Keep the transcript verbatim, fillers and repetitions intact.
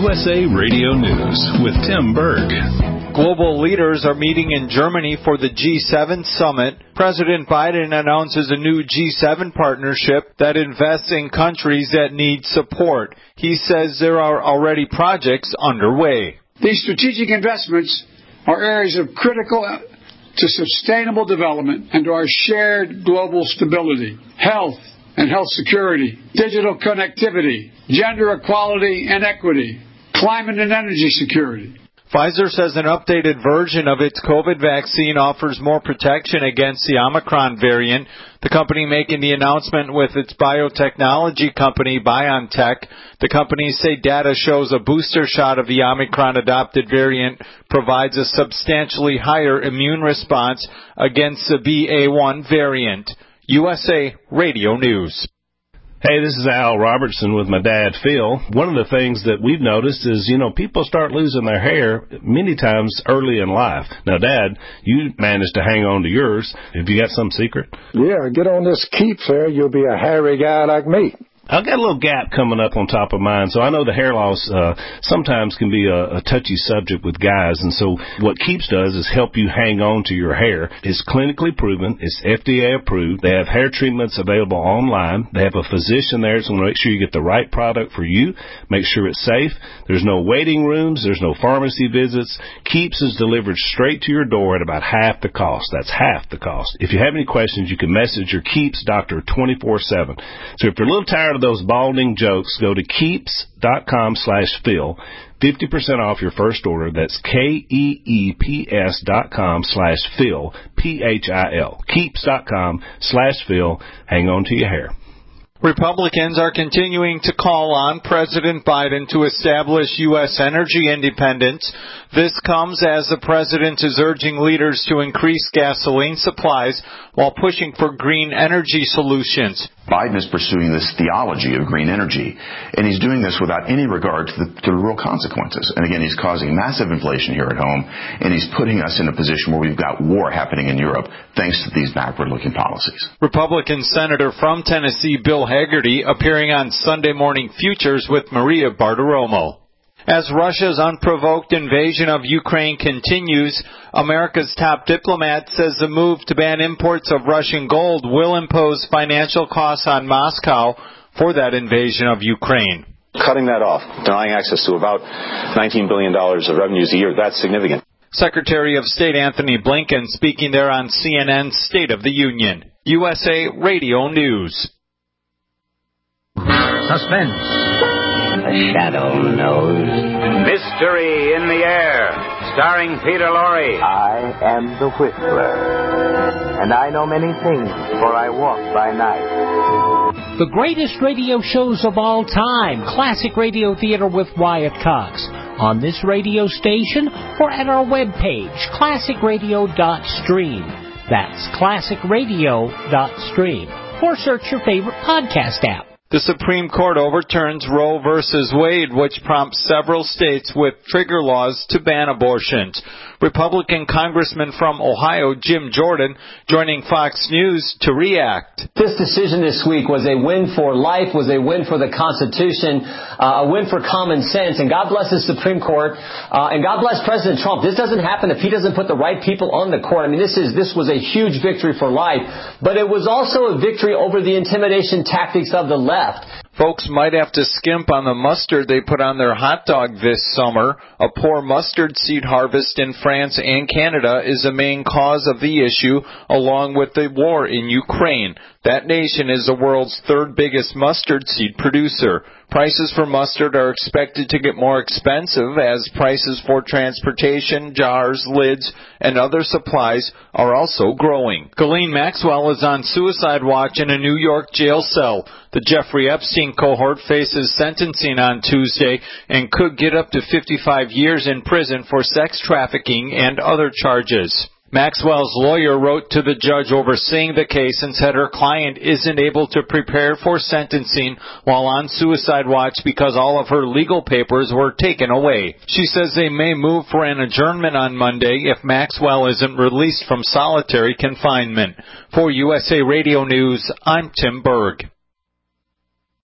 S A Radio News with Tim Berg. Global leaders are meeting in Germany for the G seven summit. President Biden announces a new G seven partnership that invests in countries that need support. He says there are already projects underway. These strategic investments are areas of critical to sustainable development and to our shared global stability, health and health security, digital connectivity, gender equality and equity, climate and energy security. Pfizer says an updated version of its COVID vaccine offers more protection against the Omicron variant. The company making the announcement with its biotechnology company BioNTech. The companies say data shows a booster shot of the Omicron-adopted variant provides a substantially higher immune response against the B A one variant. U S A Radio News. Hey, this is Al Robertson with my dad, Phil. One of the things that we've noticed is, you know, people start losing their hair many times early in life. Now, Dad, you managed to hang on to yours. Have you got some secret? Yeah, get on this Keeps hair. You'll be a hairy guy like me. I've got a little gap coming up on top of mine, so I know the hair loss uh, sometimes can be a, a touchy subject with guys, and so what Keeps does is help you hang on to your hair. It's clinically proven. It's F D A approved. They have hair treatments available online. They have a physician there, so make sure you get the right product for you. Make sure it's safe. There's no waiting rooms. There's no pharmacy visits. Keeps is delivered straight to your door at about half the cost. That's half the cost. If you have any questions, you can message your Keeps doctor twenty-four seven. So if you're a little tired of those balding jokes, go to keeps.com slash Phil. fifty percent off your first order. That's K-E-E-P-S dot com slash Phil. P H I L. Keeps.com slash Phil. Hang on to your hair. Republicans are continuing to call on President Biden to establish U S energy independence. This comes as the president is urging leaders to increase gasoline supplies while pushing for green energy solutions. Biden is pursuing this theology of green energy, and he's doing this without any regard to the, to the real consequences. And again, he's causing massive inflation here at home, and he's putting us in a position where we've got war happening in Europe thanks to these backward-looking policies. Republican Senator from Tennessee Bill Hagerty appearing on Sunday Morning Futures with Maria Bartiromo. As Russia's unprovoked invasion of Ukraine continues, America's top diplomat says the move to ban imports of Russian gold will impose financial costs on Moscow for that invasion of Ukraine. Cutting that off, denying access to about nineteen billion dollars of revenues a year, that's significant. Secretary of State Anthony Blinken speaking there on C N N's State of the Union. U S A Radio News. Suspense. The shadow knows. Mystery in the air, starring Peter Lorre. I am the Whistler, and I know many things, for I walk by night. The greatest radio shows of all time, Classic Radio Theater with Wyatt Cox, on this radio station or at our webpage, classic radio dot stream. That's classic radio dot stream. Or search your favorite podcast app. The Supreme Court overturns Roe versus Wade, which prompts several states with trigger laws to ban abortions. Republican Congressman from Ohio, Jim Jordan, joining Fox News to react. This decision this week was a win for life, was a win for the Constitution, uh, a win for common sense. And God bless the Supreme Court, uh, and God bless President Trump. This doesn't happen if he doesn't put the right people on the court. I mean, this is this was a huge victory for life, but it was also a victory over the intimidation tactics of the left. Folks might have to skimp on the mustard they put on their hot dog this summer. A poor mustard seed harvest in France and Canada is the main cause of the issue, along with the war in Ukraine. That nation is the world's third biggest mustard seed producer. Prices for mustard are expected to get more expensive as prices for transportation, jars, lids, and other supplies are also growing. Ghislaine Maxwell is on suicide watch in a New York jail cell. The Jeffrey Epstein cohort faces sentencing on Tuesday and could get up to fifty-five years in prison for sex trafficking and other charges. Maxwell's lawyer wrote to the judge overseeing the case and said her client isn't able to prepare for sentencing while on suicide watch because all of her legal papers were taken away. She says they may move for an adjournment on Monday if Maxwell isn't released from solitary confinement. For U S A Radio News, I'm Tim Berg.